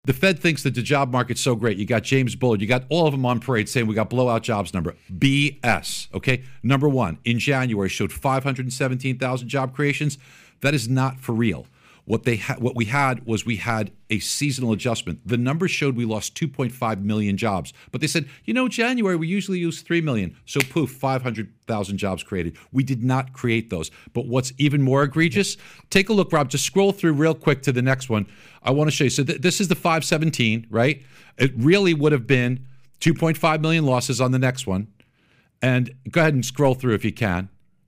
The Fed thinks that the job market's so great. You got James Bullard. You got all of them on parade saying we got blowout jobs number. BS, okay? Number one, in January, showed 517,000 job creations. That is not for real. What we had was a seasonal adjustment. The numbers showed we lost 2.5 million jobs. But they said, January, we usually use 3 million. So poof, 500,000 jobs created. We did not create those. But what's even more egregious, take a look, Rob, just scroll through real quick to the next one. I want to show you. So this is the 517, right? It really would have been 2.5 million losses on the next one. And go ahead and scroll through if you can.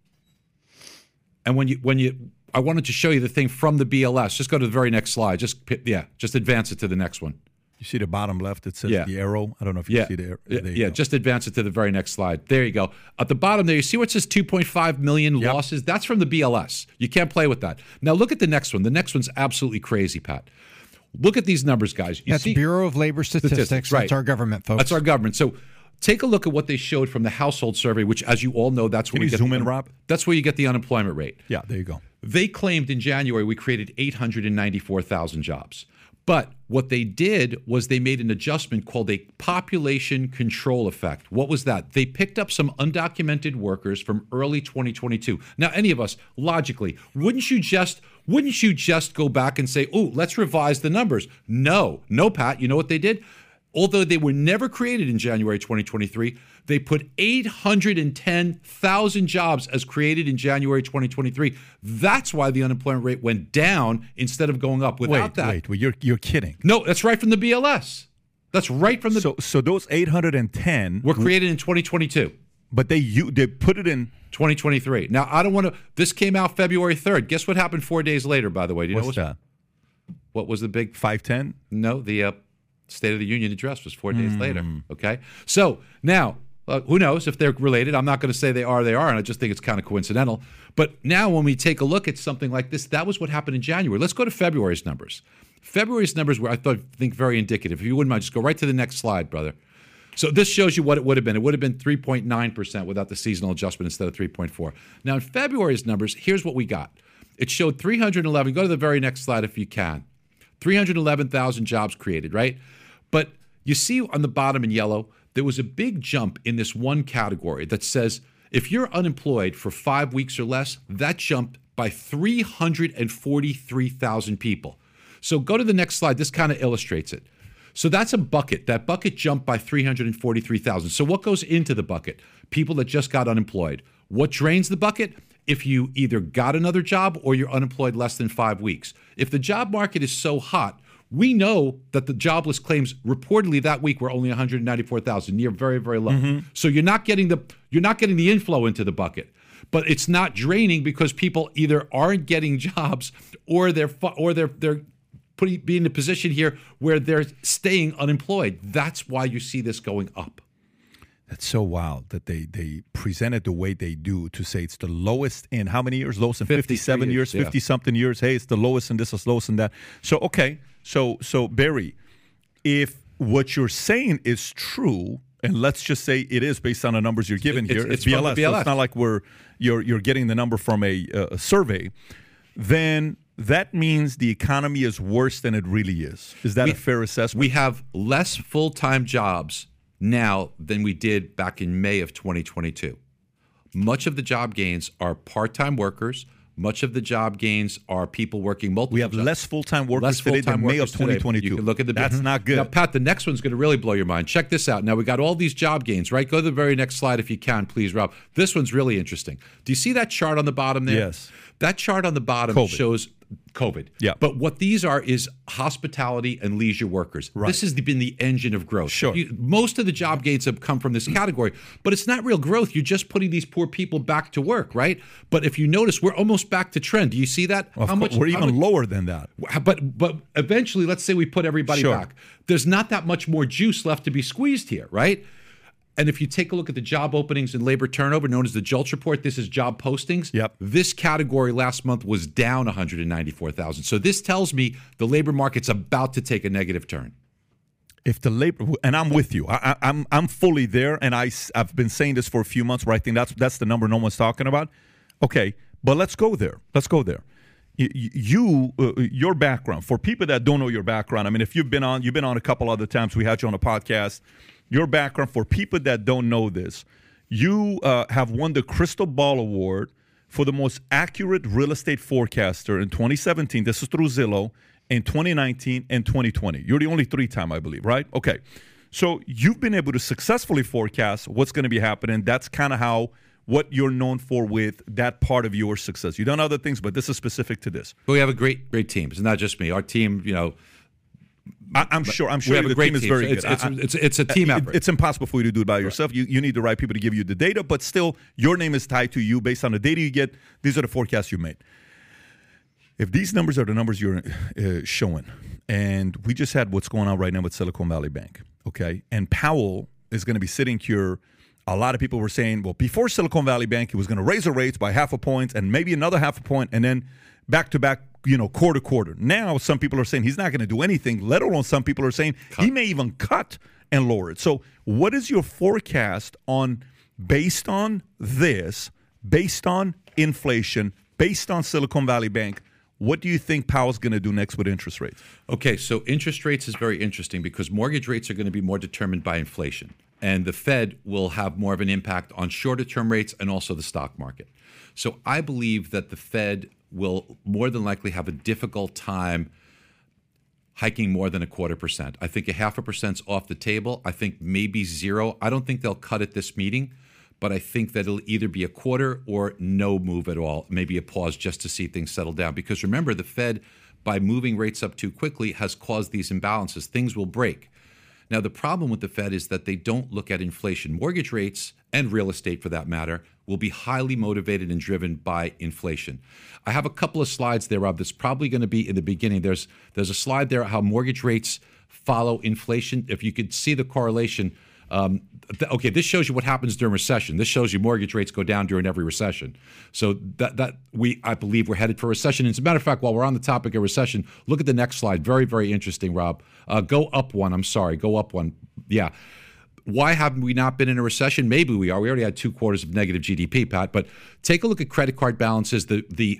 And I wanted to show you the thing from the BLS. Just go to the very next slide. Just advance it to the next one. You see the bottom left? It says the arrow. I don't know if you see the arrow. Just advance it to the very next slide. There you go. At the bottom there, you see what says 2.5 million losses? That's from the BLS. You can't play with that. Now look at the next one. The next one's absolutely crazy, Pat. Look at these numbers, guys. That's Bureau of Labor Statistics. Right. That's our government, folks. That's our government. So take a look at what they showed from the household survey, which, as you all know, that's where Rob? That's where you get the unemployment rate. Yeah, there you go. They claimed in January we created 894,000 jobs. But what they did was they made an adjustment called a population control effect. What was that? They picked up some undocumented workers from early 2022. Now, any of us, logically, wouldn't you just go back and say, "Oh, let's revise the numbers"? No, Pat. You know what they did? Although they were never created in January 2023, they put 810,000 jobs as created in January 2023. That's why the unemployment rate went down instead of going up. Wait, you're kidding. No, that's right from the BLS. That's right from the... So those 810... were created in 2022. But they put it in... 2023. Now, I don't want to... This came out February 3rd. Guess what happened 4 days later, by the way? Do you What's that? What was the big... 510? No, the... State of the Union address was 4 days later. Okay, so now who knows if they're related? I'm not going to say they are, and I just think it's kind of coincidental. But now when we take a look at something like this, that was what happened in January. Let's go to February's numbers. February's numbers were, I think, very indicative. If you wouldn't mind, just go right to the next slide, brother. So this shows you what it would have been. It would have been 3.9% without the seasonal adjustment instead of 3.4. Now in February's numbers, here's what we got. It showed 311. Go to the very next slide if you can. 311,000 jobs created, right? But you see on the bottom in yellow, there was a big jump in this one category that says if you're unemployed for 5 weeks or less, that jumped by 343,000 people. So go to the next slide. This kind of illustrates it. So that's a bucket. That bucket jumped by 343,000. So what goes into the bucket? People that just got unemployed. What drains the bucket? If you either got another job or you're unemployed less than 5 weeks. If the job market is so hot, we know that the jobless claims reportedly that week were only 194,000, near very, very low. Mm-hmm. So you're not getting the inflow into the bucket, but it's not draining because people either aren't getting jobs or they're being in a position here where they're staying unemployed. That's why you see this going up. That's so wild that they present it the way they do to say it's the lowest in how many years? Lowest in 57 years, 50-something years. Hey, it's the lowest in this, is lowest in that. So, okay. So Barry, if what you're saying is true, and let's just say it is based on the numbers you're giving here, it's BLS. So it's not like you're getting the number from a survey, then that means the economy is worse than it really is. Is that a fair assessment? We have less full-time jobs now than we did back in May of 2022. Much of the job gains are part-time workers. Much of the job gains are people working multiple jobs. We have less full-time workers today than May of 2022. You can look at That's not good. Now, Pat, the next one's going to really blow your mind. Check this out. Now, we got all these job gains, right? Go to the very next slide if you can, please, Rob. This one's really interesting. Do you see that chart on the bottom there? Yes. That chart on the bottom shows COVID. Yeah. But what these are is hospitality and leisure workers. Right. This has been the engine of growth. Sure. Most of the job gains have come from this category, but it's not real growth. You're just putting these poor people back to work, right? But if you notice, we're almost back to trend. Do you see that? We're even lower than that. But eventually, let's say we put everybody back. There's not that much more juice left to be squeezed here, right? And if you take a look at the job openings and labor turnover, known as the JOLTS report, this is job postings. Yep. This category last month was down 194,000. So this tells me the labor market's about to take a negative turn. If the labor, and I'm with you, I'm fully there, and I've been saying this for a few months where I think that's the number no one's talking about. Okay, but let's go there. your background, for people that don't know your background, I mean, if you've been on a couple other times, we had you on a podcast. Your background, for people that don't know this, you have won the Crystal Ball Award for the most accurate real estate forecaster in 2017. This is through Zillow. In 2019 and 2020. You're the only 3-time, I believe, right? Okay. So you've been able to successfully forecast what's going to be happening. That's kind of what you're known for with that part of your success. You've done other things, but this is specific to this. But we have a great team. It's not just me. Our team, I'm sure we have the a great team is very good. It's a team effort. It's impossible for you to do it by yourself. You need the right people to give you the data, but still, your name is tied to you based on the data you get. These are the forecasts you made. If these numbers are the numbers you're showing, and we just had what's going on right now with Silicon Valley Bank, okay, and Powell is going to be sitting here. A lot of people were saying, well, before Silicon Valley Bank, he was going to raise the rates by 0.5 point and maybe another 0.5 point, and then back to back, quarter to quarter. Now, some people are saying he's not going to do anything, let alone some people are saying he may even cut and lower it. So what is your forecast based on this, based on inflation, based on Silicon Valley Bank? What do you think Powell's going to do next with interest rates? Okay, so interest rates is very interesting because mortgage rates are going to be more determined by inflation. And the Fed will have more of an impact on shorter-term rates and also the stock market. So I believe that the Fed will more than likely have a difficult time hiking more than 0.25%. I think 0.5%'s off the table. I think maybe 0. I don't think they'll cut at this meeting. But I think that it'll either be a quarter or no move at all, maybe a pause just to see things settle down. Because remember, the Fed, by moving rates up too quickly, has caused these imbalances. Things will break. Now, the problem with the Fed is that they don't look at inflation. Mortgage rates, and real estate for that matter, will be highly motivated and driven by inflation. I have a couple of slides there, Rob, that's probably going to be in the beginning. There's a slide there how mortgage rates follow inflation. If you could see the correlation. Okay, this shows you what happens during recession. This shows you mortgage rates go down during every recession. So I believe we're headed for a recession. And as a matter of fact, while we're on the topic of recession, look at the next slide. Very, very interesting, Rob. Go up one. I'm sorry. Go up one. Yeah. Why haven't we not been in a recession? Maybe we are. We already had 2 quarters of negative GDP, Pat. But take a look at credit card balances. The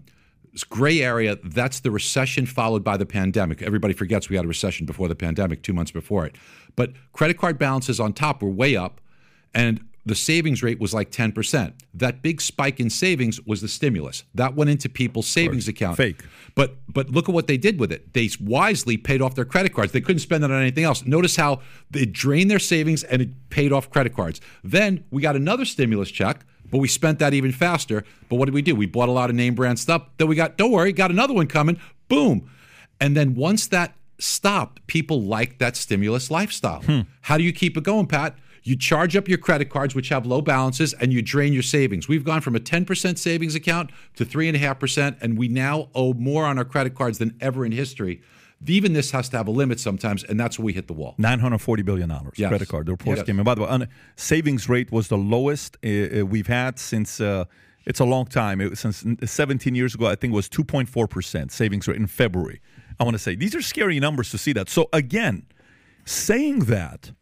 gray area, that's the recession followed by the pandemic. Everybody forgets we had a recession before the pandemic, 2 months before it. But credit card balances on top were way up, and the savings rate was like 10%. That big spike in savings was the stimulus. That went into people's savings account. Fake. But look at what they did with it. They wisely paid off their credit cards. They couldn't spend it on anything else. Notice how they drained their savings and it paid off credit cards. Then we got another stimulus check, but we spent that even faster. But what did we do? We bought a lot of name brand stuff. Then we got, don't worry, got another one coming. Boom. And then once that stopped, people liked that stimulus lifestyle. How do you keep it going, Pat? You charge up your credit cards, which have low balances, and you drain your savings. We've gone from a 10% savings account to 3.5%, and we now owe more on our credit cards than ever in history. Even this has to have a limit sometimes, and that's where we hit the wall. $940 billion credit card. The reports came in. By the way, savings rate was the lowest we've had since it's a long time. Since 17 years ago, I think it was 2.4% savings rate in February. I want to say these are scary numbers to see that. So again, saying that,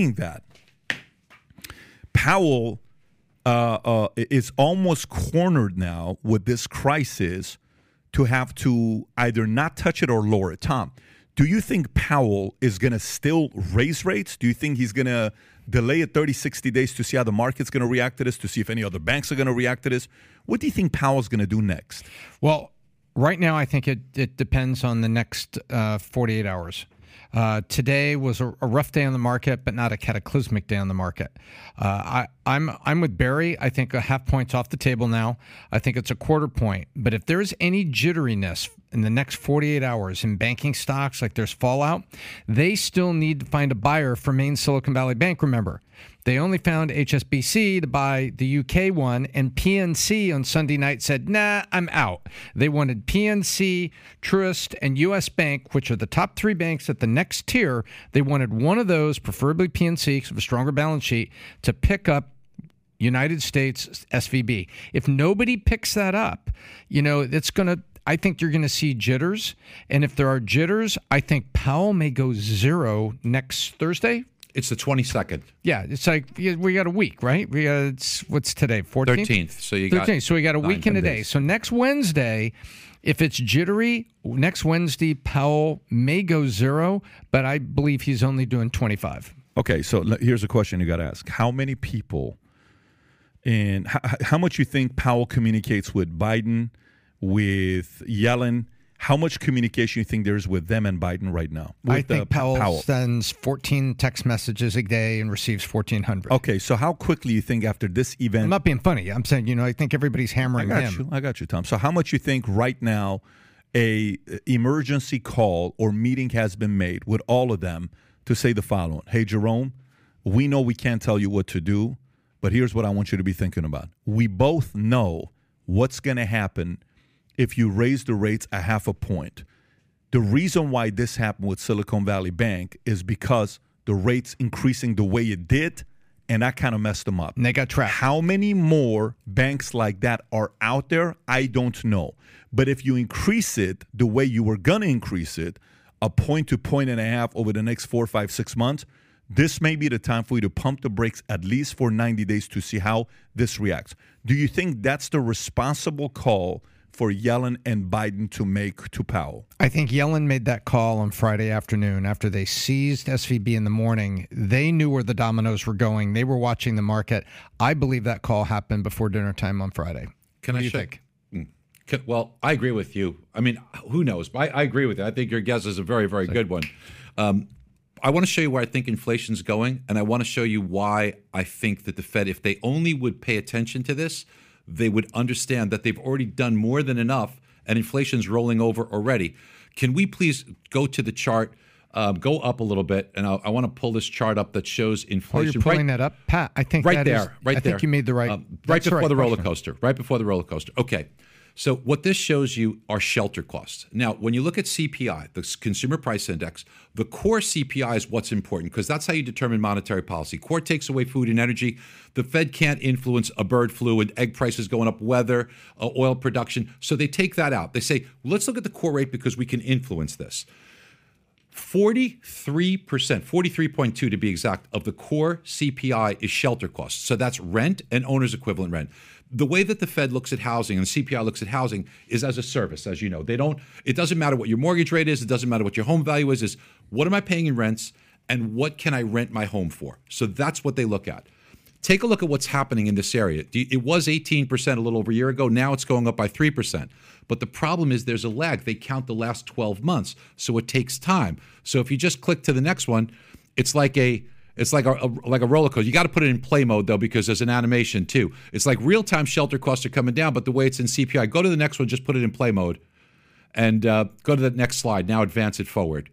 Powell is almost cornered now with this crisis to have to either not touch it or lower it. Tom, do you think Powell is going to still raise rates? Do you think he's going to delay it 30, 60 days to see how the market's going to react to this, to see if any other banks are going to react to this? What do you think Powell's going to do next? Well, right now I think it depends on the next 48 hours. Today was a rough day on the market, but not a cataclysmic day on the market. I'm with Barry. I think 0.5 point's off the table now. I think it's a 1/4 point. But if there's any jitteriness in the next 48 hours in banking stocks, like there's fallout, they still need to find a buyer for Maine Silicon Valley Bank. Remember, they only found HSBC to buy the UK one, and PNC on Sunday night said, nah, I'm out. They wanted PNC, Truist, and US Bank, which are the top 3 banks at the next tier. They wanted one of those, preferably PNC, because of a stronger balance sheet, to pick up United States SVB. If nobody picks that up, it's going to, I think you're going to see jitters. And if there are jitters, I think Powell may go 0 next Thursday. It's the 22nd. Yeah, it's like we got a week, right? What's today? 14th? 13th. So you got 13th. So we got a week and a day. So next Wednesday, If it's jittery, next Wednesday, Powell may go 0, but I believe he's only doing 25. Okay, so here's a question you got to ask. How many people and how much you think Powell communicates with Biden, with Yellen? How much communication you think there's with them and Biden right now? I think Powell sends 14 text messages a day and receives 1,400. Okay, so how quickly you think after this event? I'm not being funny. I'm saying, I think everybody's hammering him. I got you, Tom. So how much you think right now a emergency call or meeting has been made with all of them to say the following? Hey, Jerome, we know we can't tell you what to do, but here's what I want you to be thinking about. We both know what's going to happen if you raise the rates a half a point. The reason why this happened with Silicon Valley Bank is because the rates increasing the way it did, and that kind of messed them up. And they got trapped. How many more banks like that are out there? I don't know. But if you increase it the way you were going to increase it, a point to point and a half over the next 4, 5, 6 months, this may be the time for you to pump the brakes at least for 90 days to see how this reacts. Do you think that's the responsible call for Yellen and Biden to make to Powell? I think Yellen made that call on Friday afternoon after they seized SVB in the morning. They knew where the dominoes were going. They were watching the market. I believe that call happened before dinner time on Friday. What do you think? Well, I agree with you. I mean, who knows? I agree with you. I think your guess is a very, very good one. I want to show you where I think inflation's going, and I want to show you why I think that the Fed, if they only would pay attention to this, they would understand that they've already done more than enough and inflation's rolling over already. Can we please go to the chart, go up a little bit, and I want to pull this chart up that shows inflation. Oh, you're pulling that up? Pat, I think right that there, is, right I there. think you made the right right before the roller coaster. Right before the roller coaster. Okay. So what this shows you are shelter costs. Now, when you look at CPI, the Consumer Price Index, the core CPI is what's important because that's how you determine monetary policy. Core takes away food and energy. The Fed can't influence a bird flu and egg prices going up, weather, oil production. So they take that out. They say, let's look at the core rate because we can influence this. 43%, 43.2 to be exact, of the core CPI is shelter costs. So that's rent and owner's equivalent rent. The way that the Fed looks at housing and the CPI looks at housing is as a service, as you know. It doesn't matter what your mortgage rate is. It doesn't matter what your home value is what am I paying in rents and what can I rent my home for? So that's what they look at. Take a look at what's happening in this area. It was 18% a little over a year ago. Now it's going up by 3%. But the problem is there's a lag. They count the last 12 months. So it takes time. So if you just click to the next one, it's like a roller coaster. You got to put it in play mode, though, because there's an animation, too. It's like real-time shelter costs are coming down, but the way it's in CPI, go to the next one, just put it in play mode, and go to the next slide. Now advance it forward.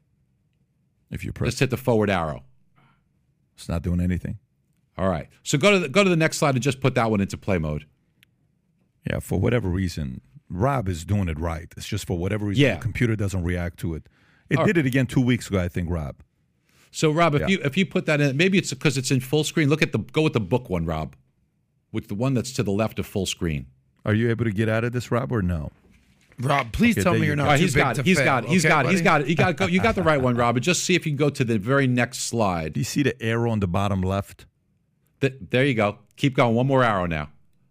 If you press, just hit the forward arrow. It's not doing anything. All right. So go to the next slide and just put that one into play mode. Yeah, for whatever reason, Rob is doing it right. It's just for whatever reason, the computer doesn't react to it. It did it again 2 weeks ago, I think, Rob. So, Rob, if you put that in, maybe it's because it's in full screen. Go with the book one, Rob, with the one that's to the left of full screen. Are you able to get out of this, Rob, or no? Rob, please tell me you're not too big to fail. He's got it. You got the right one, Rob. But just see if you can go to the very next slide. Do you see the arrow on the bottom left? There you go. Keep going. One more arrow now.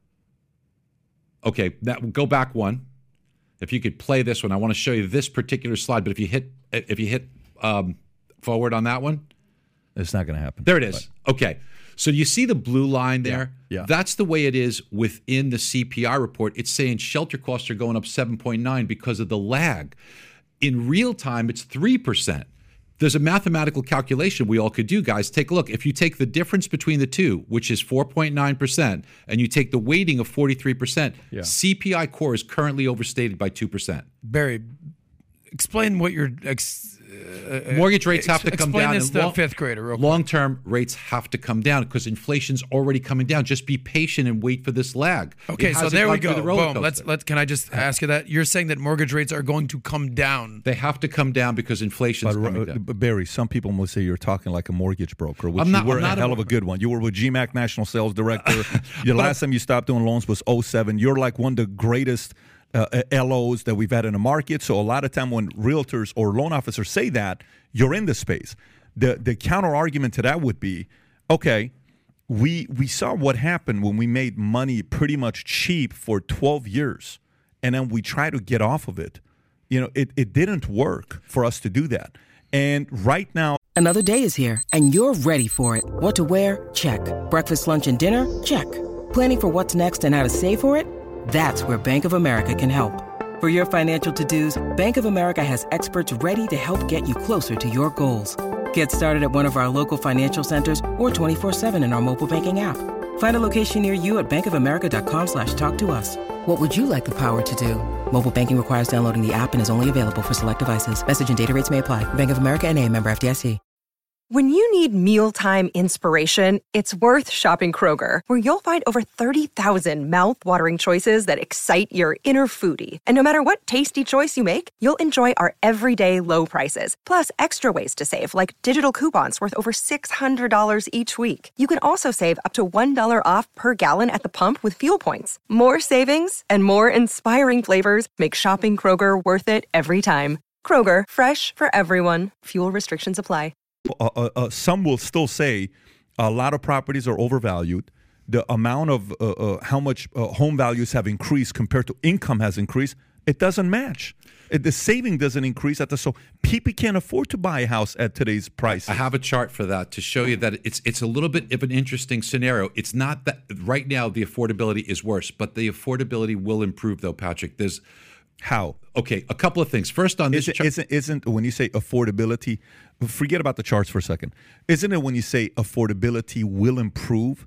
Okay, go back one. If you could play this one, I want to show you this particular slide. But if you hit forward on that one, it's not going to happen. There it is. Okay. So you see the blue line there? Yeah. That's the way it is within the CPI report. It's saying shelter costs are going up 7.9 because of the lag. In real time, it's 3%. There's a mathematical calculation we all could do, guys. Take a look. If you take the difference between the two, which is 4.9%, and you take the weighting of 43%, CPI core is currently overstated by 2%. Barry, explain what you're... mortgage rates have to come down. Explain this to a fifth grader real quick. Long-term rates have to come down because inflation's already coming down. Just be patient and wait for this lag. Okay, so there we go. Boom. Can I just ask you that? You're saying that mortgage rates are going to come down. They have to come down because inflation's coming down. But Barry, some people will say you're talking like a mortgage broker, which you were a hell of a good one. You were with GMAC National Sales Director. The last time you stopped doing loans was 2007. You're like one of the greatest LOs that we've had in the market. So a lot of time when realtors or loan officers say that, you're in the space. The counter argument to that would be, okay, we saw what happened when we made money pretty much cheap for 12 years. and then we try to get off of it. It didn't work for us to do that. And right now, another day is here, and you're ready for it. What to wear? Check. Breakfast, lunch, and dinner? Check. Planning for what's next and how to save for it? That's where Bank of America can help. For your financial to-dos, Bank of America has experts ready to help get you closer to your goals. Get started at one of our local financial centers or 24/7 in our mobile banking app. Find a location near you at bankofamerica.com/talktous. What would you like the power to do? Mobile banking requires downloading the app and is only available for select devices. Message and data rates may apply. Bank of America NA, member FDIC. When you need mealtime inspiration, it's worth shopping Kroger, where you'll find over 30,000 mouth-watering choices that excite your inner foodie. And no matter what tasty choice you make, you'll enjoy our everyday low prices, plus extra ways to save, like digital coupons worth over $600 each week. You can also save up to $1 off per gallon at the pump with fuel points. More savings and more inspiring flavors make shopping Kroger worth it every time. Kroger, fresh for everyone. Fuel restrictions apply. Some will still say a lot of properties are overvalued. The amount of how much home values have increased compared to income has increased. It doesn't match. The saving doesn't increase so people can't afford to buy a house at today's price. I have a chart for that to show you that it's a little bit of an interesting scenario. It's not that right now the affordability is worse, but the affordability will improve though, Patrick. There's how? Okay, a couple of things. First on this chart. Isn't when you say affordability, forget about the charts for a second. Isn't it when you say affordability will improve?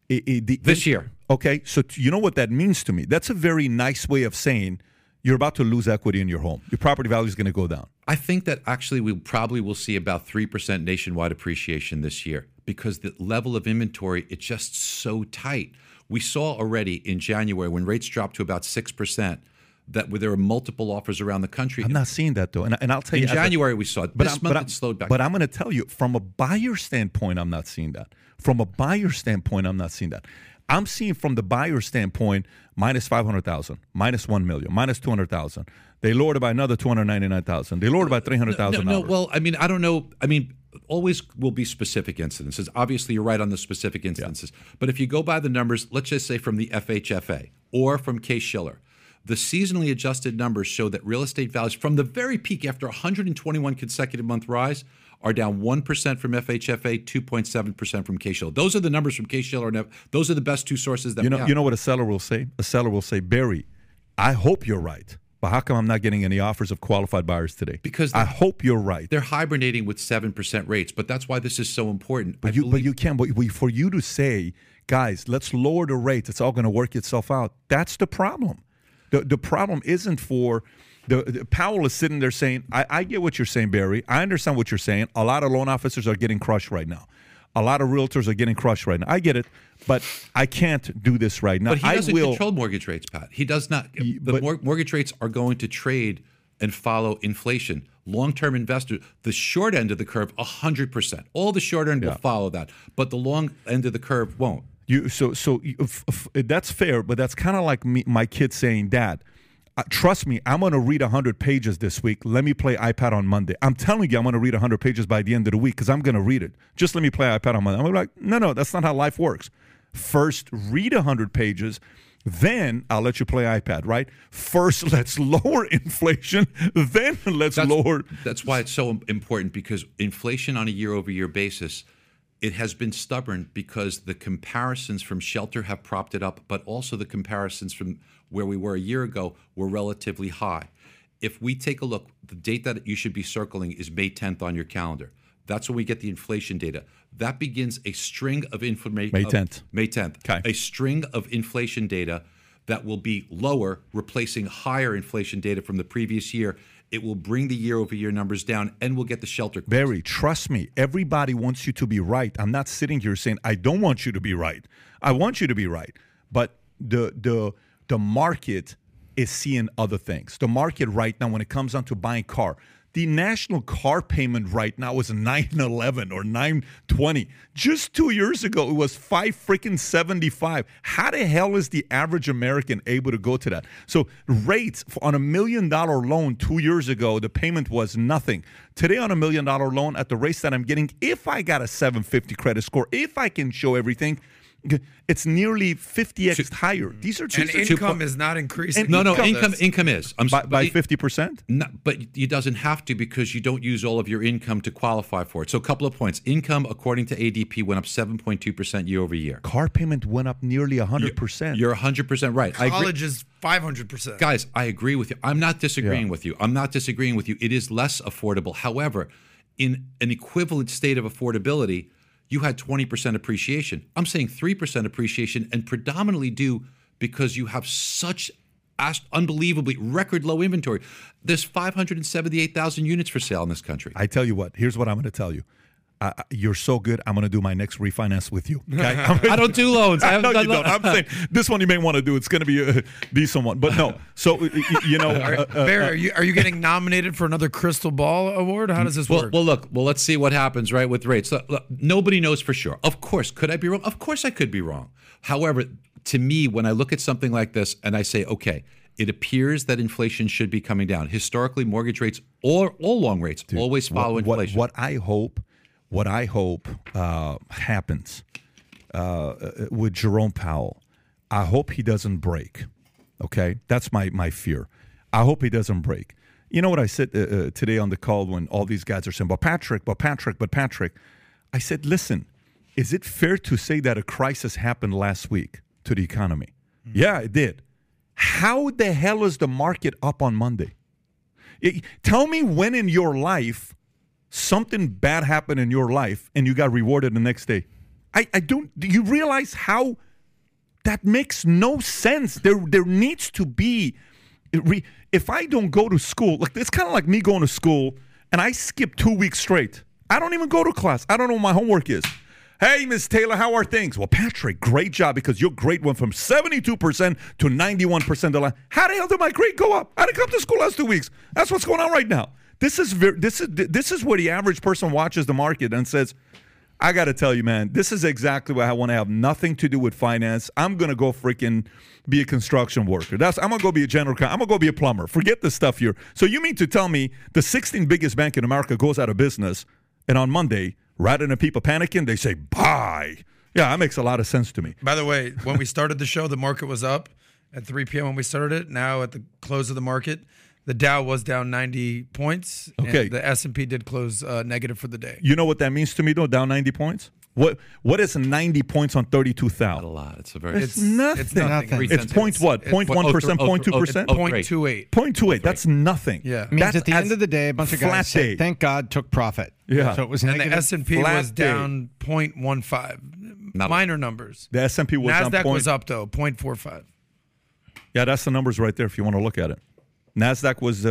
This year. Okay, so you know what that means to me. That's a very nice way of saying you're about to lose equity in your home. Your property value is going to go down. I think that actually we probably will see about 3% nationwide appreciation this year because the level of inventory, it's just so tight. We saw already in January when rates dropped to about 6%, that there are multiple offers around the country. I'm not seeing that, though. And I'll tell you. In January, we saw it. This month, it slowed back. But I'm going to tell you, from a buyer standpoint, I'm not seeing that. From a buyer standpoint, I'm not seeing that. I'm seeing from the buyer standpoint, minus 500,000, minus 1 million, minus 200,000. They lowered it by another 299,000. They lowered it by 300,000. No, well, I mean, I don't know. I mean, always will be specific incidences. Obviously, you're right on the specific instances. Yeah. But if you go by the numbers, let's just say from the FHFA or from Case-Shiller, the seasonally adjusted numbers show that real estate values from the very peak after 121 consecutive month rise are down 1% from FHFA, 2.7% from Case-Shiller. Those are the numbers from Case-Shiller. And those are the best two sources that we have. You know what a seller will say? A seller will say, Barry, I hope you're right. But how come I'm not getting any offers of qualified buyers today? Because I hope you're right. They're hibernating with 7% rates, but that's why this is so important. But you can't. But for you to say, guys, let's lower the rates, it's all going to work itself out. That's the problem. The problem isn't for the Powell is sitting there saying, I get what you're saying, Barry. I understand what you're saying. A lot of loan officers are getting crushed right now. A lot of realtors are getting crushed right now. I get it, but I can't do this right now. But he doesn't control mortgage rates, Pat. He does not. Mortgage rates are going to trade and follow inflation. Long-term investors, the short end of the curve, 100%. All the short end will follow that, but the long end of the curve won't. That's fair, but that's kind of like my kid saying, Dad, trust me, I'm going to read 100 pages this week. Let me play iPad on Monday. I'm telling you I'm going to read 100 pages by the end of the week because I'm going to read it. Just let me play iPad on Monday. I'm like, no, that's not how life works. First, read 100 pages. Then I'll let you play iPad, right? First, let's lower inflation. Then lower. That's why it's so important because inflation on a year-over-year basis, it has been stubborn because the comparisons from shelter have propped it up, but also the comparisons from where we were a year ago were relatively high. If we take a look, the date that you should be circling is May 10th on your calendar. That's when we get the inflation data. That begins a string of information. May 10th. May 10th. Okay. A string of inflation data that will be lower, replacing higher inflation data from the previous year. It will bring the year-over-year numbers down, and we'll get the shelter. Barry, trust me, everybody wants you to be right. I'm not sitting here saying I don't want you to be right. I want you to be right. But the market is seeing other things. The market right now, when it comes down to buying car, the national car payment right now is $911 or $920. Just 2 years ago, it was $575. How the hell is the average American able to go to that? So rates on $1 million loan 2 years ago, the payment was nothing. Today on $1 million loan at the rates that I'm getting, if I got a 750 credit score, if I can show everything, It's nearly 50x higher. These are and income is not increasing. Income is by 50%. But it doesn't have to because you don't use all of your income to qualify for it. So a couple of points. Income, according to ADP, went up 7.2% year over year. Car payment went up nearly 100%. You're 100% right. College is 500%. Guys, I agree with you. I'm not disagreeing with you. It is less affordable. However, in an equivalent state of affordability, you had 20% appreciation. I'm saying 3% appreciation, and predominantly due because you have such unbelievably record low inventory. There's 578,000 units for sale in this country. I tell you what, here's what I'm going to tell you. You're so good, I'm going to do my next refinance with you. Okay? I don't do loans. I haven't done loans. I'm saying this one you may want to do. It's going to be a decent one. But no. So, Barry, are you getting nominated for another Crystal Ball Award? How does this work? Well, let's see what happens, right, with rates. Look, nobody knows for sure. Of course. Could I be wrong? Of course I could be wrong. However, to me, when I look at something like this and I say, okay, it appears that inflation should be coming down. Historically, mortgage rates or all long rates always follow inflation. What I hope happens with Jerome Powell, I hope he doesn't break. Okay, that's my fear. I hope he doesn't break. You know what I said today on the call when all these guys are saying, but Patrick. I said, listen, is it fair to say that a crisis happened last week to the economy? Mm-hmm. Yeah, it did. How the hell is the market up on Monday? Tell me when in your life something bad happened in your life and you got rewarded the next day. I don't. Do you realize how that makes no sense? There needs to be. If I don't go to school, like it's kind of like me going to school and I skip 2 weeks straight. I don't even go to class. I don't know what my homework is. Hey, Ms. Taylor, how are things? Well, Patrick, great job because your grade went from 72% to 91%. How the hell did my grade go up? I didn't come to school last 2 weeks. That's what's going on right now. This is where the average person watches the market and says, I got to tell you, man, this is exactly what I want to have nothing to do with finance. I'm going to go freaking be a construction worker. I'm going to go be a general contractor. I'm going to go be a plumber. Forget this stuff here. So you mean to tell me the 16th biggest bank in America goes out of business, and on Monday, rather than people panicking, they say, bye. Yeah, that makes a lot of sense to me. By the way, when we started the show, the market was up at 3 p.m. when we started it. Now at the close of the market, the Dow was down 90 points. Okay. And the S&P did close negative for the day. You know what that means to me, though, down 90 points? What is 90 points on 32,000? Not a lot. It's nothing. It's nothing. It's point what? 0.1%, 0.2%? 0.28. 0.28. That's nothing. Yeah. It means at the end of the day, a bunch of guys said, thank God, took profit. Yeah. So it was and negative. the S&P was down 0.15. Minor numbers. The S&P was down. NASDAQ was up, though, 0.45. Yeah, that's the numbers right there if you want to look at it. NASDAQ was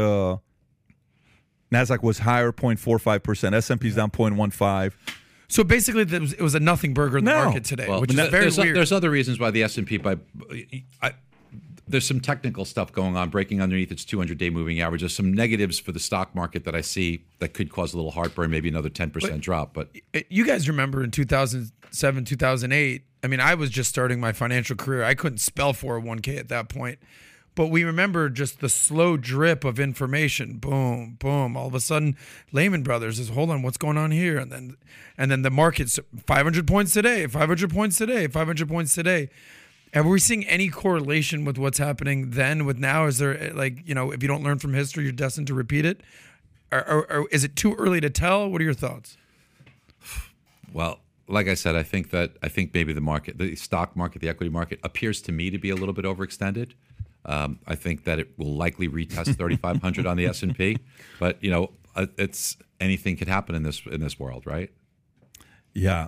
higher, 0.45%. S&P's down 0.15%. So basically, it was a nothing burger in the market today, which is very weird. There's other reasons why the S&P, there's some technical stuff going on, breaking underneath its 200-day moving average. There's some negatives for the stock market that I see that could cause a little heartburn, maybe another 10% drop. But you guys remember in 2007, 2008, I mean, I was just starting my financial career. I couldn't spell 401k at that point. But we remember just the slow drip of information. Boom, boom. All of a sudden, Lehman Brothers is, hold on, what's going on here? And then the market's 500 points today, 500 points today, 500 points today. And were we seeing any correlation with what's happening then with now? Is there, if you don't learn from history, you're destined to repeat it? Or is it too early to tell? What are your thoughts? Well, like I said, I think maybe the stock market, the equity market appears to me to be a little bit overextended. I think that it will likely retest 3,500 on the S&P, but it's anything could happen in this world, right? Yeah.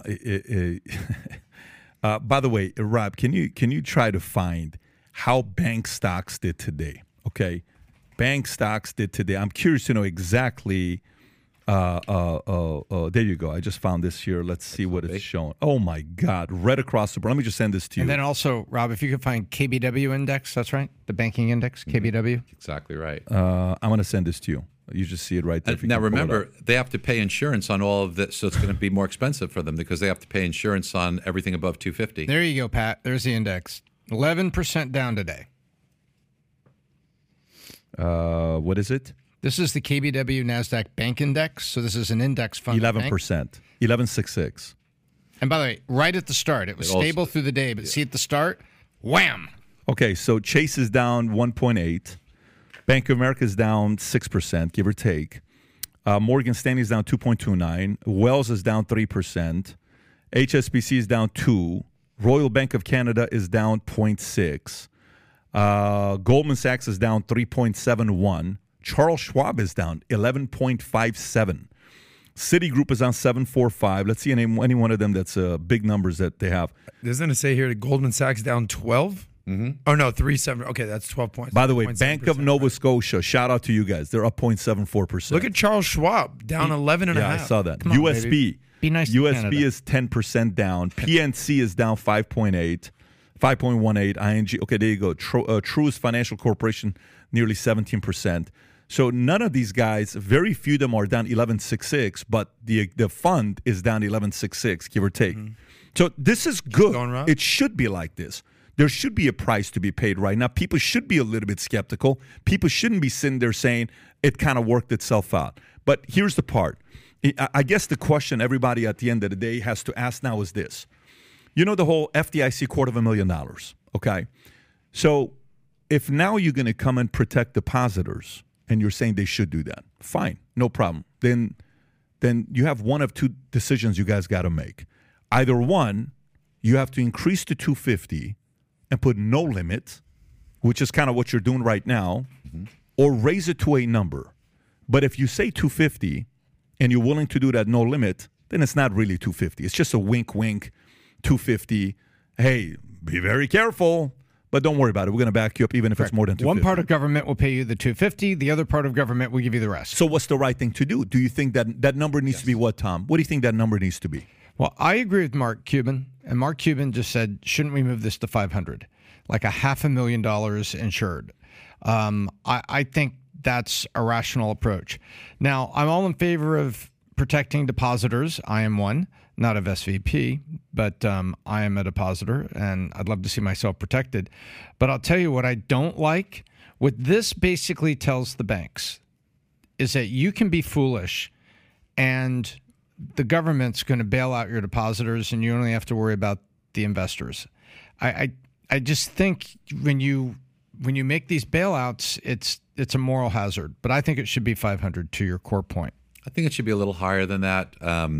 By the way, Rob, can you try to find how bank stocks did today? Okay, bank stocks did today. I'm curious to know exactly. There you go. I just found this here. Let's see what it's showing. Oh my God! Right across the board. Let me just send this to you. And then also, Rob, if you could find KBW index, that's right, the banking index, KBW. Exactly right. I'm going to send this to you. You just see it right there. Now remember, they have to pay insurance on all of this, so it's going to be more expensive for them because they have to pay insurance on everything above 250. There you go, Pat. There's the index. 11% down today. What is it? This is the KBW NASDAQ Bank Index. So this is an index fund. 11%. 11.66. And by the way, right at the start, it was stable through the day, but see at the start, wham. Okay, so Chase is down 1.8. Bank of America is down 6%, give or take. Morgan Stanley is down 2.29. Wells is down 3%. HSBC is down 2%. Royal Bank of Canada is down 0.6%. Goldman Sachs is down 3.71%. Charles Schwab is down 11.57%. Citigroup is down 7.45%. Let's see any one of them that's big numbers that they have. Doesn't it say here that Goldman Sachs down 12? Mm-hmm. Oh, no, 3.7. Okay, that's 12 points. By the way, Bank of Nova Scotia, shout out to you guys. They're up 0.74%. Look at Charles Schwab, down 11.5%. Yeah, I saw that. Come on, USB. Baby. Be nice to USB Canada. is 10% down. PNC is down 5.18. ING. Okay, there you go. Truist Financial Corporation, nearly 17%. So none of these guys, very few of them are down 11.66, but the fund is down 11.66, give or take. Mm-hmm. So this is good. It should be like this. There should be a price to be paid right now. People should be a little bit skeptical. People shouldn't be sitting there saying it kind of worked itself out. But here's the part. I guess the question everybody at the end of the day has to ask now is this. You know the whole FDIC $250,000, okay? So if now you're going to come and protect depositors and you're saying they should do that, fine, no problem. Then you have one of two decisions you guys got to make. Either one, you have to increase to $250,000 and put no limit, which is kind of what you're doing right now, or raise it to a number. But if you say $250,000 and you're willing to do that no limit, then it's not really $250,000. It's just a wink, $250,000. Hey, be very careful, but don't worry about it. We're going to back you up even if it's more than $250,000. One part of government will pay you the $250,000. The other part of government will give you the rest. So what's the right thing to do? Do you think that number needs to be what, Tom? What do you think that number needs to be? Well, I agree with Mark Cuban, and Mark Cuban just said, shouldn't we move this to $500,000, like $500,000 insured? I think that's a rational approach. Now, I'm all in favor of protecting depositors. I am one, not of SVP, but I am a depositor, and I'd love to see myself protected. But I'll tell you what I don't like. What this basically tells the banks is that you can be foolish, and the government's going to bail out your depositors, and you only have to worry about the investors. I just think when you make these bailouts, it's a moral hazard. But I think it should be 500 to your core point. I think it should be a little higher than that.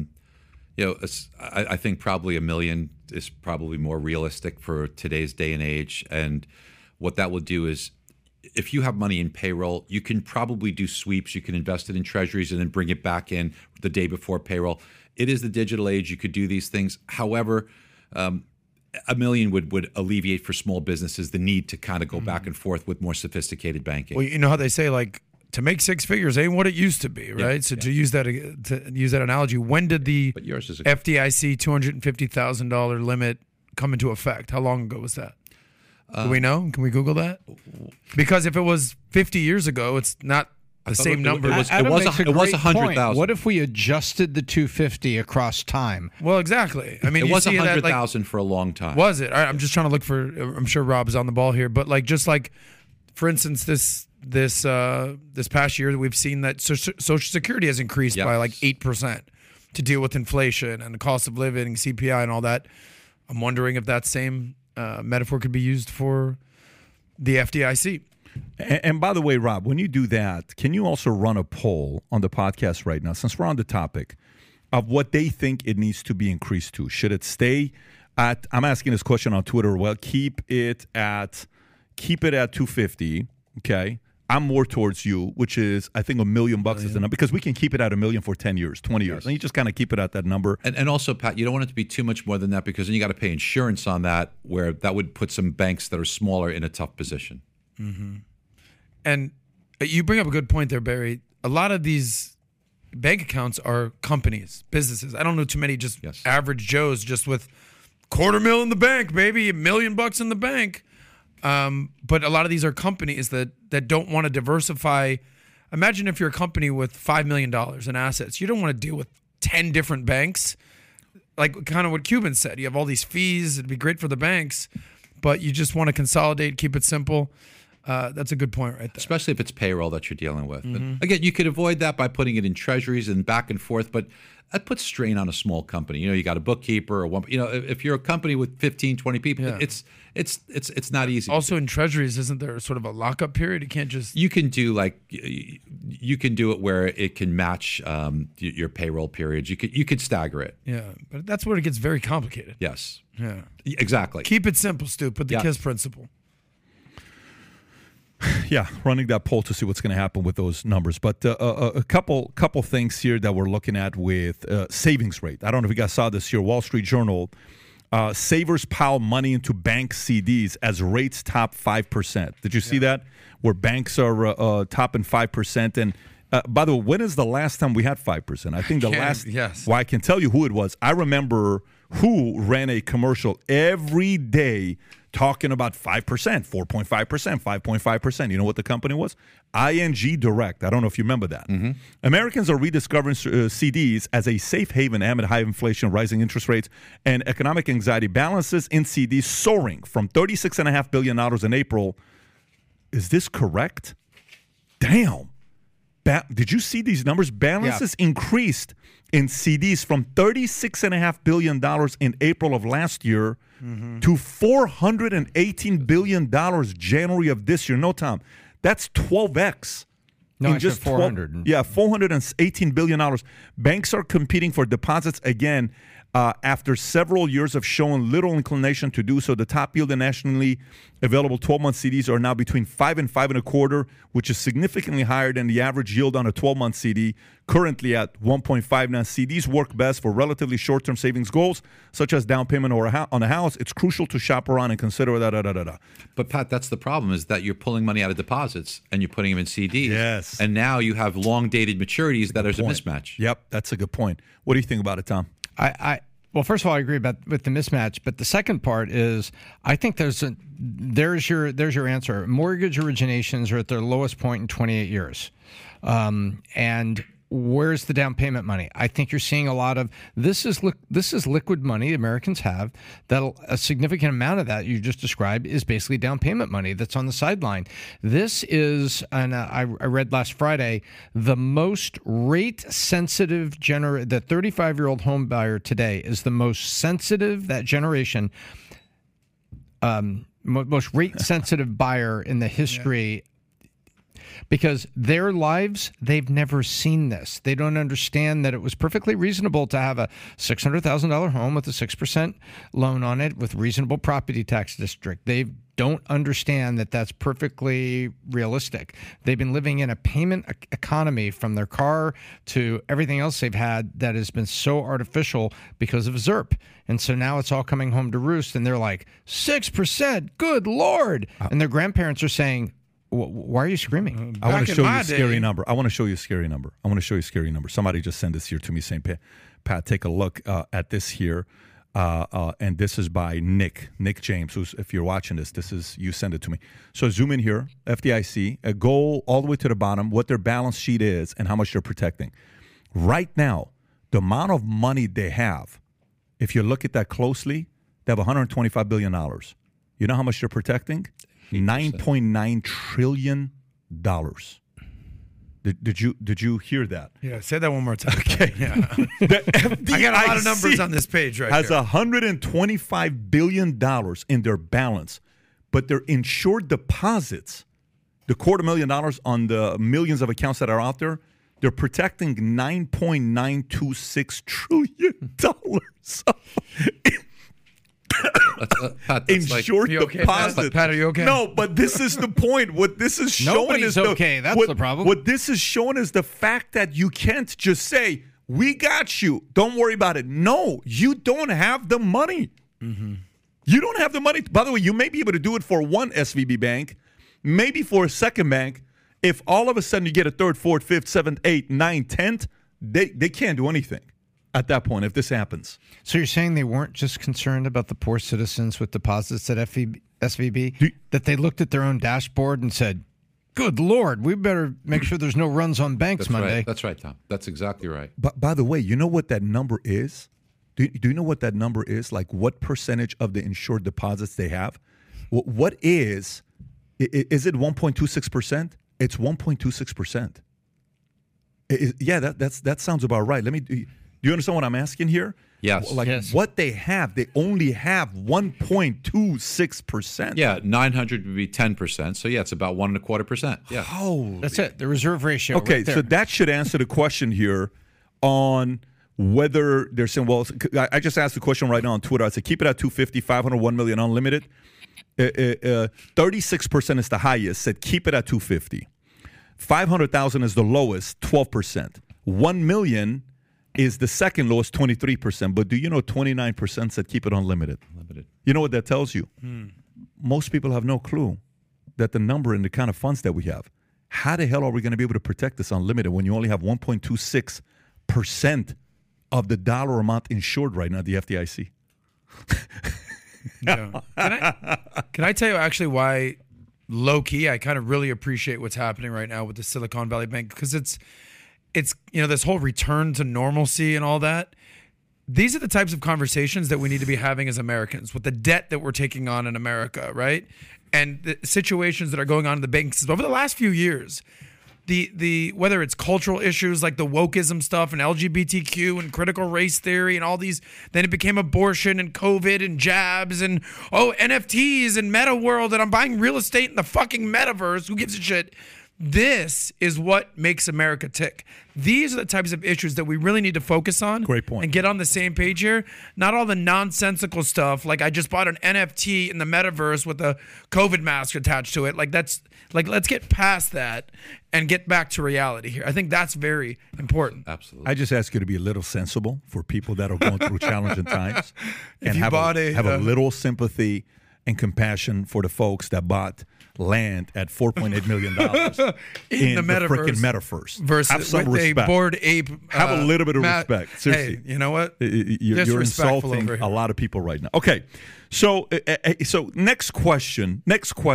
I think probably $1 million is probably more realistic for today's day and age. And what that will do is, if you have money in payroll, you can probably do sweeps. You can invest it in treasuries and then bring it back in the day before payroll. It is the digital age. You could do these things. However, $1 million would alleviate for small businesses the need to kind of go back and forth with more sophisticated banking. Well, you know how they say, like, to make six figures ain't what it used to be, right? Yeah, so to use that analogy, when did the FDIC $250,000 limit come into effect? How long ago was that? Do we know? Can we Google that? Because if it was 50 years ago, it's not the same number. It was 100,000. What if we adjusted the 250 across time? Well, exactly. I mean, it was 100,000 for a long time. Was it? I'm just trying to look for. I'm sure Rob's on the ball here, but for instance, this past year, we've seen that Social Security has increased by 8% to deal with inflation and the cost of living, CPI, and all that. I'm wondering if that same metaphor could be used for the FDIC. And by the way, Rob, when you do that, can you also run a poll on the podcast right now, since we're on the topic, of what they think it needs to be increased to? Should it stay at, I'm asking this question on Twitter, well, keep it at $250, okay? I'm more towards you, which is, I think $1 million is the number, because we can keep it at $1 million for 10 years, 20 years. And you just kind of keep it at that number. And also, Pat, you don't want it to be too much more than that, because then you got to pay insurance on that, where that would put some banks that are smaller in a tough position. Mm-hmm. And you bring up a good point there, Barry. A lot of these bank accounts are companies, businesses. I don't know too many just average Joes just with $250,000 in the bank, baby, $1 million in the bank. But a lot of these are companies that don't want to diversify. Imagine if you're a company with $5 million in assets. You don't want to deal with 10 different banks. Like kind of what Cuban said. You have all these fees. It'd be great for the banks, but you just want to consolidate, keep it simple. That's a good point right there. Especially if it's payroll that you're dealing with. But again, you could avoid that by putting it in treasuries and back and forth, but that puts strain on a small company. You got a bookkeeper or one. If you're a company with 15, 20 people, it's not easy. Also, in treasuries, isn't there sort of a lockup period? You can't just. You can do it where it can match your payroll periods. You could stagger it. Yeah, but that's where it gets very complicated. Yes. Yeah. Exactly. Keep it simple, Stu. Put the KISS principle. Yeah, running that poll to see what's going to happen with those numbers. But a couple things here that we're looking at with savings rate. I don't know if you guys saw this here. Wall Street Journal, savers pile money into bank CDs as rates top 5%. Did you see that? Where banks are topping 5%. And by the way, when is the last time we had 5%? I think the last. Yes. Well, I can tell you who it was. I remember who ran a commercial every day talking about 5%, 4.5%, 5.5%. You know what the company was? ING Direct. I don't know if you remember that. Mm-hmm. Americans are rediscovering CDs as a safe haven amid high inflation, rising interest rates, and economic anxiety. Balances in CDs soaring from $36.5 billion in April. Is this correct? Damn. Did you see these numbers? Balances increased in CDs from $36.5 billion in April of last year to $418 billion January of this year. No, Tom, that's 12x. No, just 400. $418 billion. Banks are competing for deposits again after several years of showing little inclination to do so. The top yield in nationally available 12-month CDs are now between 5 and 5.25, which is significantly higher than the average yield on a 12-month CD, currently at 1.5. Now, CDs work best for relatively short-term savings goals, such as down payment or on a house. It's crucial to shop around and consider da-da-da-da-da. But, Pat, that's the problem, is that you're pulling money out of deposits and you're putting them in CDs. Yes. And now you have long-dated maturities that there's a mismatch. Yep, that's a good point. What do you think about it, Tom? Well, first of all, I agree with the mismatch, but the second part is I think there's your answer. Mortgage originations are at their lowest point in 28 years, and where's the down payment money? I think you're seeing a lot of this is liquid money Americans have. That a significant amount of that you just described is basically down payment money that's on the sideline. This is, and I read last Friday, the most rate sensitive the 35-year-old home buyer today is the most sensitive, that generation, most rate sensitive buyer in the history. Because their lives, they've never seen this. They don't understand that it was perfectly reasonable to have a $600,000 home with a 6% loan on it with reasonable property tax district. They don't understand that that's perfectly realistic. They've been living in a payment economy from their car to everything else they've had that has been so artificial because of ZIRP. And so now it's all coming home to roost, and they're like, 6%, good Lord. And their grandparents are saying, why are you screaming? I want to show you a scary number. I want to show you a scary number. Somebody just sent this here to me saying, Pat, take a look at this here. And this is by Nick James, who's, if you're watching this, you send it to me. So zoom in here, FDIC, go all the way to the bottom, what their balance sheet is and how much they're protecting. Right now, the amount of money they have, if you look at that closely, they have $125 billion. You know how much they're protecting? $9.9 trillion. Did you hear that? Yeah, say that one more time. Okay. Yeah. The FDIC I got a lot of numbers on this page right has here. $125 billion in their balance, but their insured deposits, the $250,000 on the millions of accounts that are out there, they're protecting $9.926 trillion. Pat, insured deposits. Pat, are you okay? No, but this is the point. What this is showing is okay. That's the problem. What this is showing is the fact that you can't just say, "We got you. Don't worry about it." No, you don't have the money. Mm-hmm. You don't have the money. By the way, you may be able to do it for one SVB bank, maybe for a second bank. If all of a sudden you get a third, fourth, fifth, seventh, eighth, ninth, 10th, they can't do anything at that point if this happens. So you're saying they weren't just concerned about the poor citizens with deposits at SVB, that they looked at their own dashboard and said, good Lord, we better make sure there's no runs on banks Monday. Right. That's right, Tom. That's exactly right. But by the way, you know what that number is? Do you know what that number is? Like what percentage of the insured deposits they have? What is Is it 1.26%? It's 1.26%. Yeah, that sounds about right. Do you understand what I'm asking here? Yes. What they have, they only have 1.26%. Yeah, 900 would be 10%. So, yeah, it's about 1.25%. Yeah. That's it. The reserve ratio. Okay, right there. so that should answer the question here on whether they're saying, well, I just asked the question right now on Twitter. I said, keep it at 250, 501 million unlimited. 36% is the highest, said keep it at 250. 500,000 is the lowest, 12%. 1 million is the second lowest, 23%. But do you know 29% said keep it unlimited? You know what that tells you? Most people have no clue that the number and the kind of funds that we have. How the hell are we going to be able to protect this unlimited when you only have 1.26% of the dollar amount insured right now at the FDIC? Yeah. Can I tell you actually why, low key, I kind of really appreciate what's happening right now with the Silicon Valley Bank, because it's this whole return to normalcy and all that. These are the types of conversations that we need to be having as Americans with the debt that we're taking on in America, right? And the situations that are going on in the banking system over the last few years. The whether it's cultural issues like the wokeism stuff and LGBTQ and critical race theory and all these, then it became abortion and COVID and jabs and NFTs and meta world and I'm buying real estate in the fucking metaverse. Who gives a shit? This is what makes America tick. These are the types of issues that we really need to focus on. Great point. And get on the same page here. Not all the nonsensical stuff like I just bought an NFT in the metaverse with a COVID mask attached to it. Let's get past that and get back to reality here. I think that's very important. Absolutely. I just ask you to be a little sensible for people that are going through challenging times and have a little sympathy and compassion for the folks that bought land at $4.8 million in the freaking metaverse. Versus have some respect. A Bored Ape. Have a little bit of respect. Seriously. Hey, you know what? You're insulting a lot of people right now. Okay, so next question.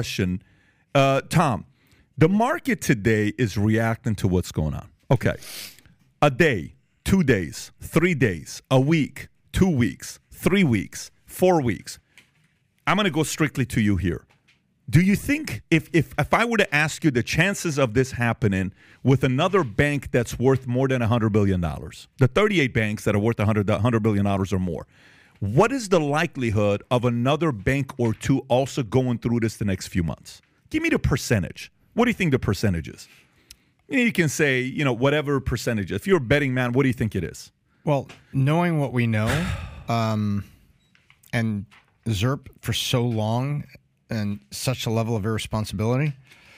Tom, the market today is reacting to what's going on. Okay, a day, 2 days, 3 days, a week, 2 weeks, 3 weeks, 4 weeks. I'm going to go strictly to you here. Do you think if I were to ask you the chances of this happening with another bank that's worth more than $100 billion, the 38 banks that are worth $100 billion or more, what is the likelihood of another bank or two also going through this the next few months? Give me the percentage. What do you think the percentage is? You can say, whatever percentage. If you're a betting man, what do you think it is? Well, knowing what we know, and ZIRP for so long and such a level of irresponsibility,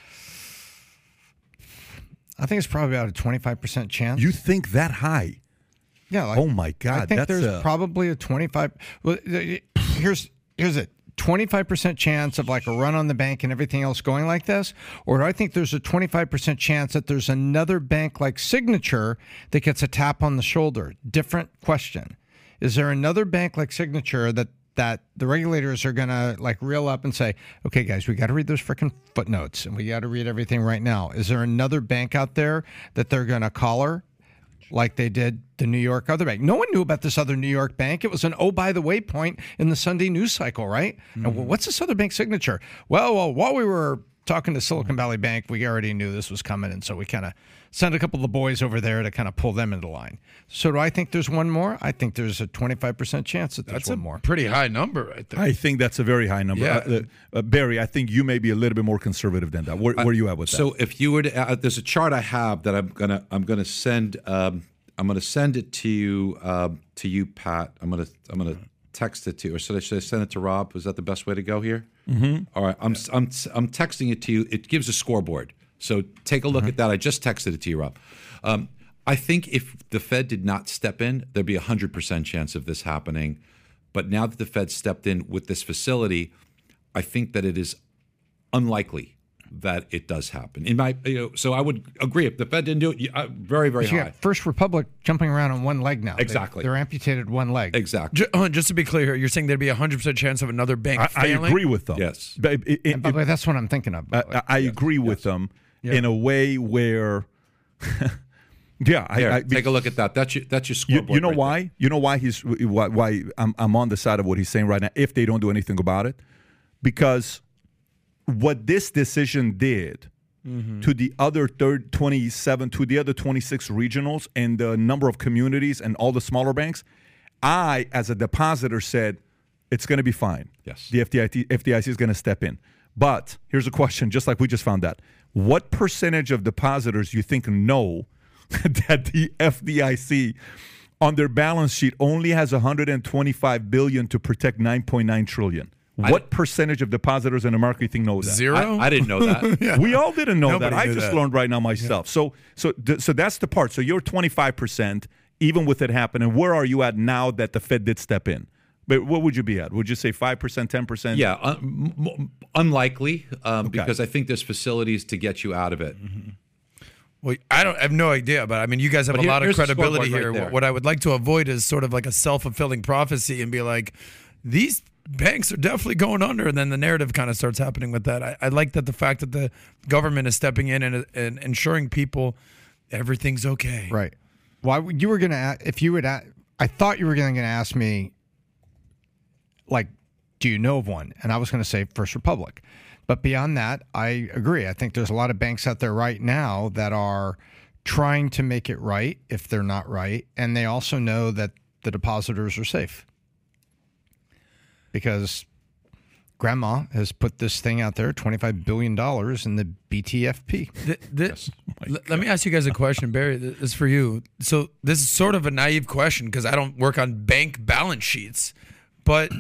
I think it's probably about a 25% chance. You think that high? Yeah. Oh my God! I think there's probably a 25. Well, here's it: 25% chance of like a run on the bank and everything else going like this, or do I think there's a 25% chance that there's another bank like Signature that gets a tap on the shoulder? Different question. Is there another bank like Signature that the regulators are going to like reel up and say, okay, guys, we got to read those freaking footnotes and we got to read everything right now? Is there another bank out there that they're going to collar like they did the New York other bank? No one knew about this other New York bank. It was an by the way point in the Sunday news cycle, right? Mm-hmm. And what's this other bank Signature? Well, while we were talking to Silicon Valley Bank, we already knew this was coming. And so we kind of sent a couple of the boys over there to kind of pull them into line. So do I think there's one more? I think there's a 25% chance that there's one more. That's a pretty high number right there. I think that's a very high number. Yeah. Barry, I think you may be a little bit more conservative than that. Where are you at with that? So if you were to, there's a chart I have that I'm gonna send. I'm gonna send it to you, Pat. I'm gonna text it to you, or should I send it to Rob? Is that the best way to go here? Mm-hmm. All right, I'm texting it to you. It gives a scoreboard. So take a look at that. I just texted it to you, Rob. I think if the Fed did not step in, there'd be 100% chance of this happening. But now that the Fed stepped in with this facility, I think that it is unlikely that it does happen. So I would agree if the Fed didn't do it, very, very high. You got First Republic jumping around on one leg now. Exactly. They're amputated one leg. Exactly. Just to be clear, you're saying there'd be a 100% chance of another bank failing? I agree with them. Yes. By the way, that's what I'm thinking of. I agree with them in a way where, I take a look at that. That's your scoreboard. You know why? You know why I'm on the side of what he's saying right now. If they don't do anything about it, because what this decision did to the other 27, to the other 26 regionals and the number of communities and all the smaller banks, I, as a depositor, said it's going to be fine. Yes. The FDIC is going to step in. But here's a question, just like we just found out. What percentage of depositors you think know that the FDIC on their balance sheet only has $125 billion to protect $9.9 trillion? What percentage of depositors in America you think know that? Zero? I didn't know that. Yeah. We all didn't know Nobody that. I knew just that. learned right now myself. Yeah. So that's the part. So you're 25%, even with it happening. Where are you at now that the Fed did step in? But what would you be at? Would you say 5%, 10%? Yeah, unlikely, because I think there's facilities to get you out of it. Mm-hmm. Well, I have no idea, but I mean, you guys have a lot of credibility here. Right, what I would like to avoid is sort of like a self-fulfilling prophecy and be like, these banks are definitely going under, and then the narrative kind of starts happening with that. I like that the fact that the government is stepping in and ensuring people everything's okay. Right. Why you were going to if you would I thought you were going to ask me, like, do you know of one? And I was going to say First Republic. But beyond that, I agree. I think there's a lot of banks out there right now that are trying to make it right if they're not right. And they also know that the depositors are safe. Because Grandma has put this thing out there, $25 billion in the BTFP. Let me ask you guys a question, Barry. This is for you. So this is sort of a naive question because I don't work on bank balance sheets. But,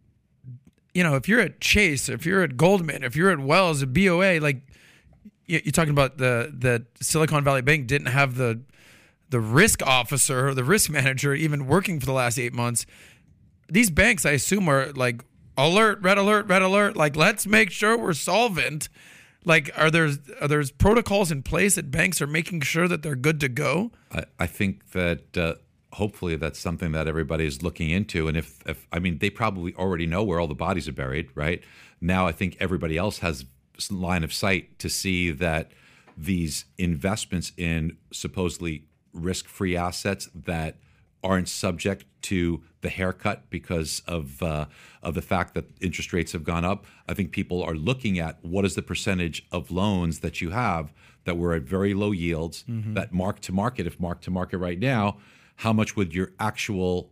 you know, if you're at Chase, if you're at Goldman, if you're at Wells, at BOA, like you're talking about the Silicon Valley Bank didn't have the risk officer or the risk manager even working for the last 8 months. These banks, I assume, are like, alert, red alert. Like, let's make sure we're solvent. Like, are there protocols in place that banks are making sure that they're good to go? I think that hopefully that's something that everybody is looking into. And if I mean, they probably already know where all the bodies are buried, right? Now I think everybody else has line of sight to see that these investments in supposedly risk-free assets that aren't subject to the haircut because of the fact that interest rates have gone up. I think people are looking at what is the percentage of loans that you have that were at very low yields, that mark to market, if mark to market right now, how much would your actual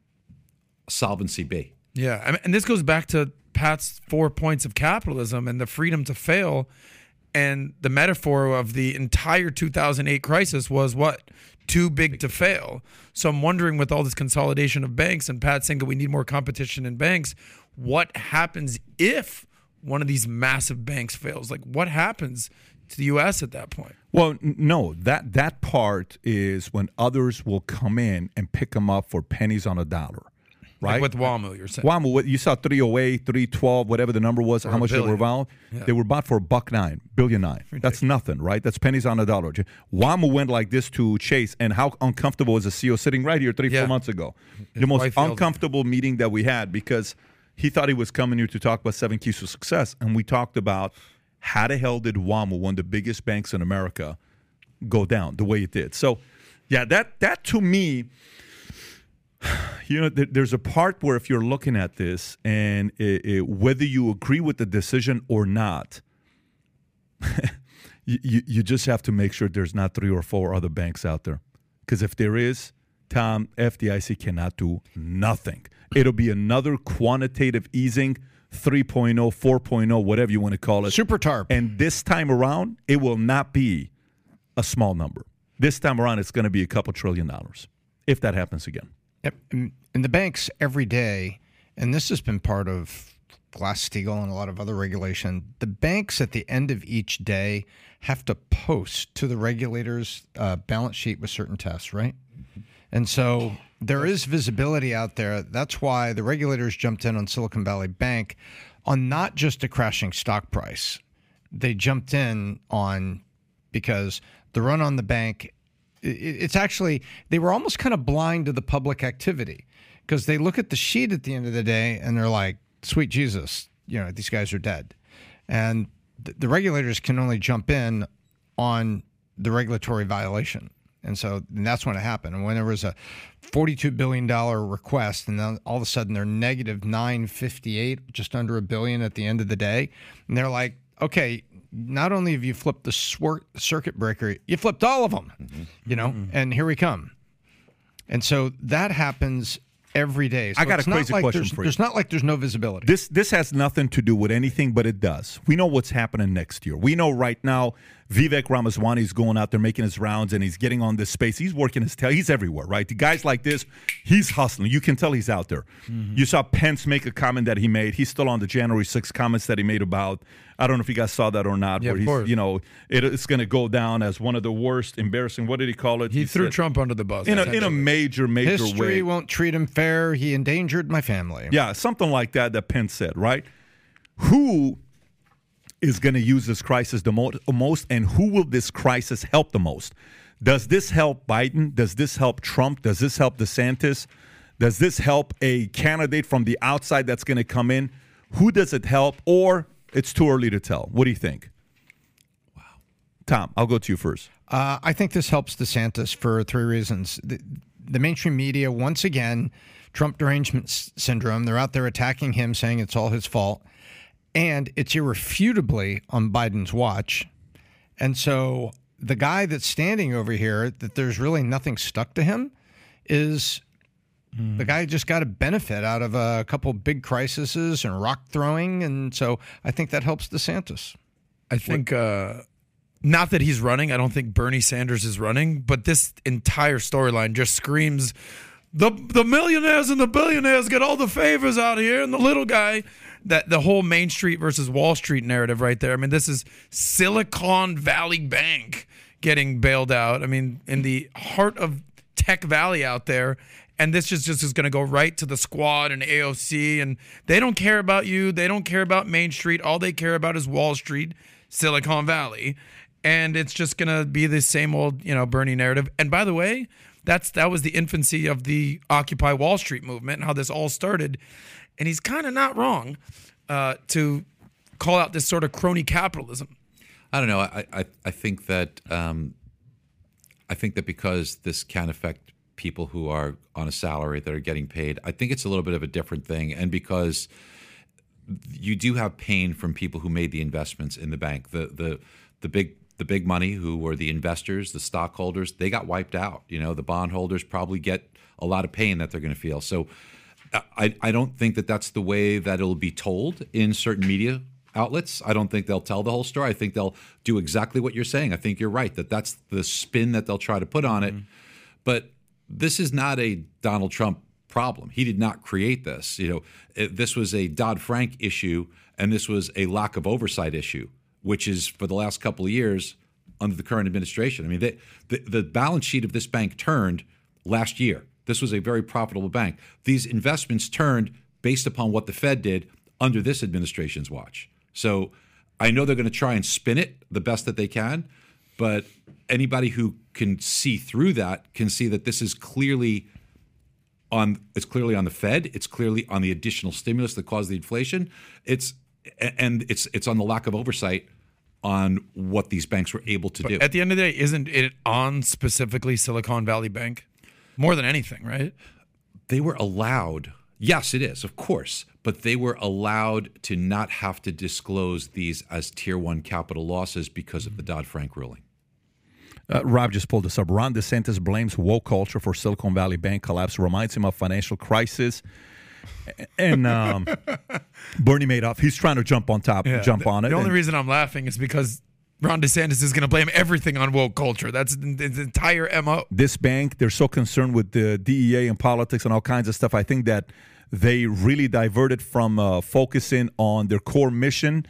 solvency be? Yeah, I mean, and this goes back to Pat's 4 points of capitalism and the freedom to fail. And the metaphor of the entire 2008 crisis was what? Too big to fail. So I'm wondering, with all this consolidation of banks and Pat saying that we need more competition in banks, what happens if one of these massive banks fails? Like, what happens to the U.S. at that point? Well, no, that part is when others will come in and pick them up for pennies on a dollar. Right? Like with WAMU, you're saying. WAMU, you saw 308, 312, whatever the number was, how much they were valued. Yeah. They were bought for $1.9 billion. That's nothing, right? That's pennies on a dollar. WAMU went like this to Chase, and how uncomfortable was the CEO sitting right here 4 months ago? The most uncomfortable meeting that we had, because he thought he was coming here to talk about 7 keys to success, and we talked about how the hell did WAMU, one of the biggest banks in America, go down the way it did. So, yeah, that to me, you know, there's a part where if you're looking at this and whether you agree with the decision or not, you just have to make sure there's not 3 or 4 other banks out there. Because if there is, Tom, FDIC cannot do nothing. It'll be another quantitative easing, 3.0, 4.0, whatever you want to call it. Super TARP. And this time around, it will not be a small number. This time around, it's going to be a couple $1 trillion if that happens again. Yep. And the banks every day, and this has been part of Glass-Steagall and a lot of other regulation, the banks at the end of each day have to post to the regulators' balance sheet with certain tests, right? And so there is visibility out there. That's why the regulators jumped in on Silicon Valley Bank on not just a crashing stock price. They jumped in on because the run on the bank, it's actually, they were almost kind of blind to the public activity because they look at the sheet at the end of the day and they're like, sweet Jesus, you know, these guys are dead. And the regulators can only jump in on the regulatory violation. And so that's when it happened. And when there was a $42 billion request and then all of a sudden they're negative $958, just under $1 billion at the end of the day. And they're like, okay, not only have you flipped the circuit breaker, you flipped all of them, and here we come. And so that happens every day. So I got a crazy question for you. It's not like there's no visibility. This has nothing to do with anything, but it does. We know what's happening next year. We know right now Vivek Ramaswamy is going out there making his rounds, and he's getting on this space. He's working his tail. He's everywhere, right? The guys like this, he's hustling. You can tell he's out there. Mm-hmm. You saw Pence make a comment that he made. He's still on the January 6th comments that he made about, I don't know if you guys saw that or not, yeah, where he's, it's going to go down as one of the worst, embarrassing, what did he call it? He threw said, Trump under the bus. In a major way. History won't treat him fair. He endangered my family. Yeah, something like that Pence said, right? Who is going to use this crisis the most, and who will this crisis help the most? Does this help Biden? Does this help Trump? Does this help DeSantis? Does this help a candidate from the outside that's going to come in? Who does it help, or it's too early to tell? What do you think? Wow. Tom, I'll go to you first. I think this helps DeSantis for three reasons. The mainstream media, once again, Trump derangement syndrome, they're out there attacking him, saying it's all his fault. And it's irrefutably on Biden's watch. And so the guy that's standing over here, that there's really nothing stuck to him, is the guy just got a benefit out of a couple big crises and rock throwing. And so I think that helps DeSantis. I think, not that he's running. I don't think Bernie Sanders is running. But this entire storyline just screams, the millionaires and the billionaires get all the favors out here, and the little guy... That the whole Main Street versus Wall Street narrative right there. I mean, this is Silicon Valley Bank getting bailed out. I mean, in the heart of Tech Valley out there. And this just is going to go right to the Squad and AOC. And they don't care about you. They don't care about Main Street. All they care about is Wall Street, Silicon Valley. And it's just going to be the same old, Bernie narrative. And by the way, that was the infancy of the Occupy Wall Street movement and how this all started. And he's kind of not wrong to call out this sort of crony capitalism. I don't know. I think that because this can affect people who are on a salary that are getting paid, I think it's a little bit of a different thing. And because you do have pain from people who made the investments in the bank, the big money who were the investors, the stockholders, they got wiped out. The bondholders probably get a lot of pain that they're going to feel. So. I don't think that that's the way that it'll be told in certain media outlets. I don't think they'll tell the whole story. I think they'll do exactly what you're saying. I think you're right, that's the spin that they'll try to put on it. Mm-hmm. But this is not a Donald Trump problem. He did not create this. This was a Dodd-Frank issue, and this was a lack of oversight issue, which is for the last couple of years under the current administration. I mean, the balance sheet of this bank turned last year. This was a very profitable bank. These investments turned based upon what the Fed did under this administration's watch. So I know they're going to try and spin it the best that they can, but anybody who can see through that can see that this is clearly on the Fed. It's clearly on the additional stimulus that caused the inflation. It's on the lack of oversight on what these banks were able to do. At the end of the day, isn't it on specifically Silicon Valley Bank? More than anything, right? They were allowed. Yes, it is, of course. But they were allowed to not have to disclose these as Tier 1 capital losses because of the Dodd-Frank ruling. Rob just pulled this up. Ron DeSantis blames woke culture for Silicon Valley Bank collapse. Reminds him of financial crisis. And Bernie Madoff, he's trying to jump on it. The only reason I'm laughing is because Ron DeSantis is going to blame everything on woke culture. That's his entire MO. This bank, they're so concerned with the DEA and politics and all kinds of stuff. I think that they really diverted from focusing on their core mission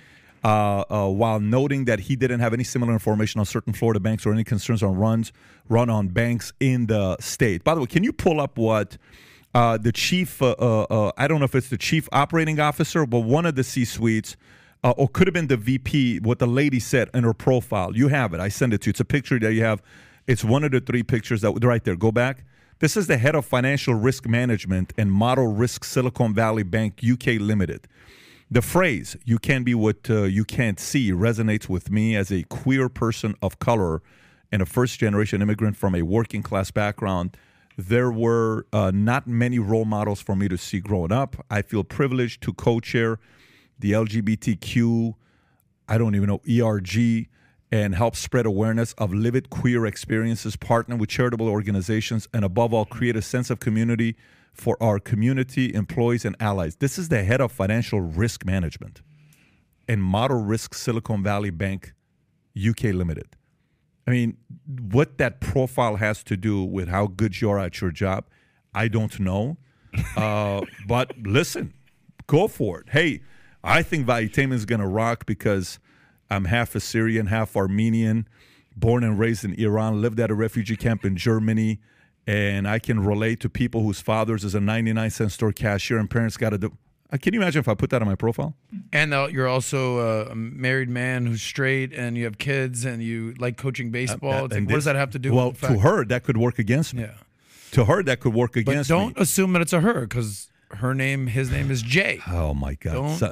while noting that he didn't have any similar information on certain Florida banks or any concerns on run on banks in the state. By the way, can you pull up what the chief, I don't know if it's the chief operating officer, but one of the C-suites, or could have been the VP, what the lady said in her profile. You have it. I send it to you. It's a picture that you have. It's one of the three pictures that right there. Go back. This is the head of financial risk management and model risk Silicon Valley Bank UK Limited. The phrase, you can be what you can't see, resonates with me as a queer person of color and a first-generation immigrant from a working-class background. There were not many role models for me to see growing up. I feel privileged to co-chair the LGBTQIA I don't even know, ERG, and help spread awareness of lived queer experiences, partner with charitable organizations, and above all, create a sense of community for our community, employees, and allies. This is the head of financial risk management and Model Risk Silicon Valley Bank, UK Limited. I mean, what that profile has to do with how good you are at your job, I don't know. But listen, go for it. Hey, I think Valuetainment is going to rock because I'm half Assyrian, half Armenian, born and raised in Iran, lived at a refugee camp in Germany, and I can relate to people whose fathers is a 99-cent store cashier and parents got to do. Can you imagine if I put that on my profile? And you're also a married man who's straight, and you have kids, and you like coaching baseball. What does that have to do with the fact? To her, that could work against me. Yeah. To her, that could work against me. But don't assume that it's a her, because his name is Jay. Oh, my God.